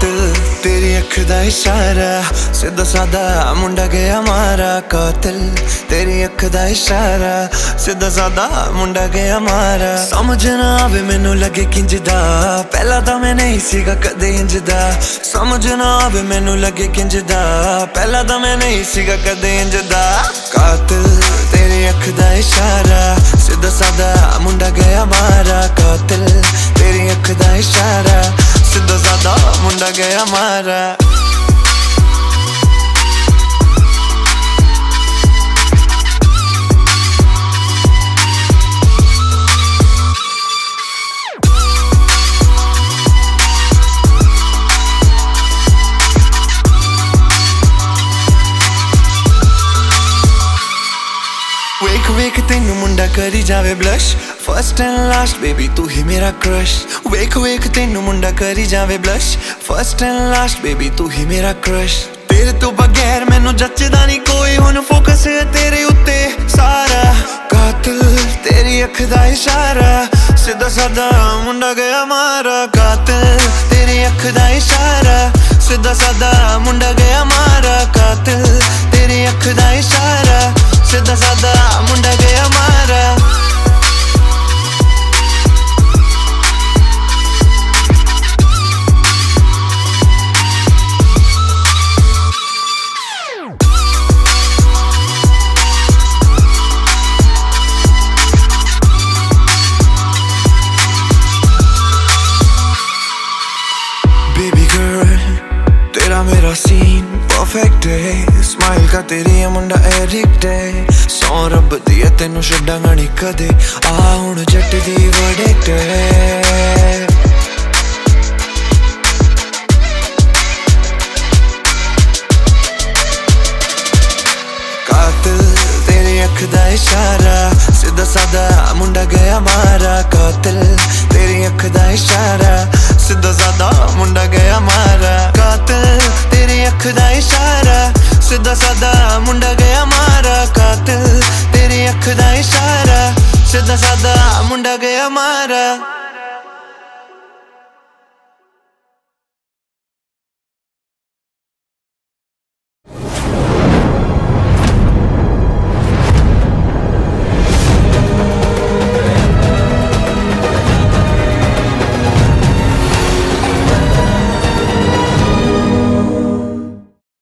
कातिल तेरी अख दा इशारा, सीधा सादा मुंडा गया मारा। कातिल तेरी अख दा इशारा, सीधा सादा मुंडा गया मारा। समझ ना आवे मैनू लगे किंजदा, पहला तो मैं नहीं सीगा कदे इंजदा। समझ ना आवे मैनू लगे किंजदा, पहला तो मैं नहीं सीगा कदे इंजदा। कातिल तेरी अख दा इशारा, सीधा सादा मुंडा गया मारा। कातिल तेरी अख दा इशारा, सीधा सादा मुंडा गया मारा। वेख वेख तेनू मुंडा करी जावे blush, first and last baby तू ही मेरा क्रश। वेख वेख तेनू मुंडा करी जावे blush, first and last baby तू ही मेरा क्रश। तेरे तो बगैर मैनू जचदा नहीं कोई, हुण फोकस है तेरे उत्ते सारा। कातिल तेरी अख दा इशारा, सीधा सादा मुंडा गया मारा। कातिल तेरी अख दा इशारा, सीधा सादा मुंडा गया मारा। कातिल तेरी अख दा इशारा, सीधा सादा मुंडा गया मारा। बेबी गर्ल तेरा मेरा सीन परफेक्ट है, स्माइल का तेरी है मुंडा एडिक्ट है। सौ रब दी है तेनू छड्डांगा नहीं कदे, आ हुण जट दी वर्डिक्ट है। कातिल तेरी अख दा इशारा, सीधा सादा मुंडा गया मारा। कातिल तेरी अख दा इशारा, सीधा सादा मुंडा गया मारा। कातिल तेरी अख दा इशारा, सीधा सादा मुंडा गया मारा। कातिल तेरी अख दा इशारा, सीधा सादा मुंडा गया मारा।